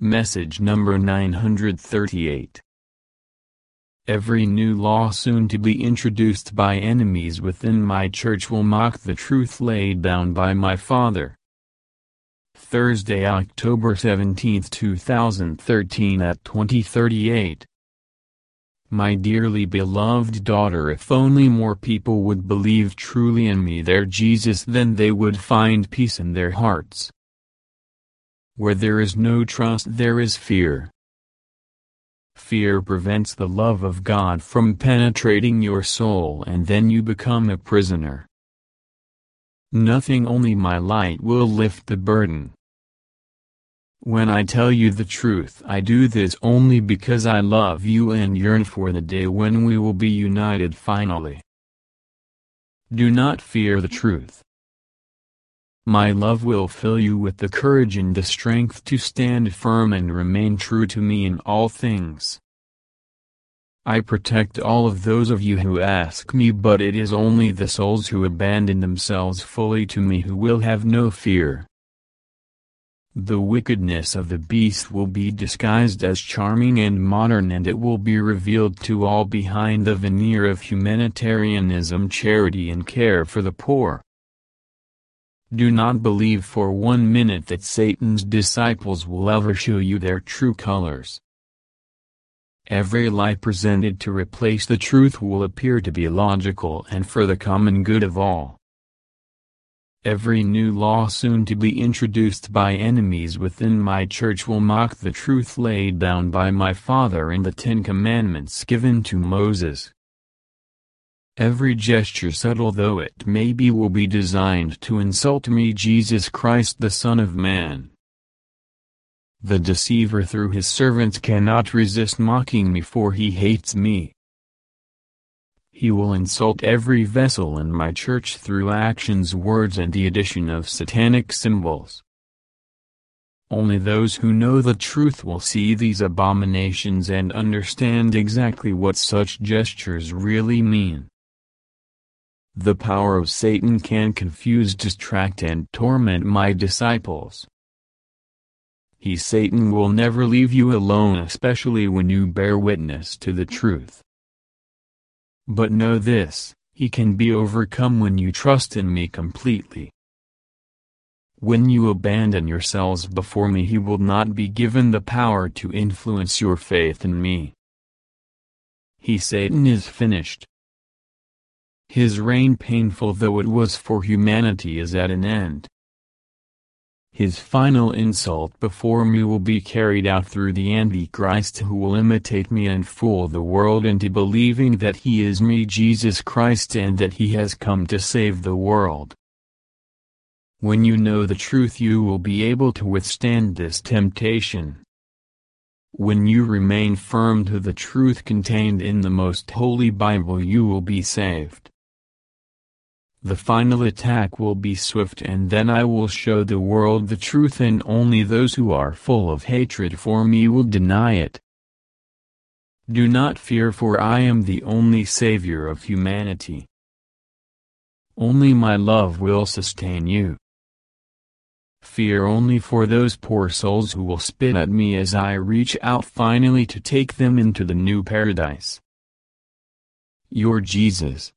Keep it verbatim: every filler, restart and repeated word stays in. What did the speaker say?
Message number nine hundred thirty-eight. Every new law soon to be introduced by enemies within my church will mock the truth laid down by my Father. Thursday, October seventeenth, two thousand thirteen at twenty thirty-eight. My dearly beloved daughter, if only more people would believe truly in me, their Jesus, then they would find peace in their hearts. Where there is no trust, there is fear. Fear prevents the love of God from penetrating your soul, and then you become a prisoner. Nothing, only my light will lift the burden. When I tell you the truth, I do this only because I love you and yearn for the day when we will be united finally. Do not fear the truth. My love will fill you with the courage and the strength to stand firm and remain true to me in all things. I protect all of those of you who ask me, but it is only the souls who abandon themselves fully to me who will have no fear. The wickedness of the beast will be disguised as charming and modern, and it will be revealed to all behind the veneer of humanitarianism, charity and care for the poor. Do not believe for one minute that Satan's disciples will ever show you their true colors. Every lie presented to replace the truth will appear to be logical and for the common good of all. Every new law soon to be introduced by enemies within my church will mock the truth laid down by my Father in the Ten Commandments given to Moses. Every gesture, subtle though it may be, will be designed to insult me, Jesus Christ, the Son of Man. The deceiver through his servants cannot resist mocking me, for he hates me. He will insult every vessel in my church through actions, words, and the addition of satanic symbols. Only those who know the truth will see these abominations and understand exactly what such gestures really mean. The power of Satan can confuse, distract, and torment my disciples. He, Satan, will never leave you alone, especially when you bear witness to the truth. But know this, he can be overcome when you trust in me completely. When you abandon yourselves before me, he will not be given the power to influence your faith in me. He, Satan, is finished. His reign, painful though it was for humanity, is at an end. His final insult before me will be carried out through the Antichrist, who will imitate me and fool the world into believing that he is me, Jesus Christ, and that he has come to save the world. When you know the truth, you will be able to withstand this temptation. When you remain firm to the truth contained in the most holy Bible, you will be saved. The final attack will be swift, and then I will show the world the truth, and only those who are full of hatred for me will deny it. Do not fear, for I am the only Savior of humanity. Only my love will sustain you. Fear only for those poor souls who will spit at me as I reach out finally to take them into the new paradise. Your Jesus.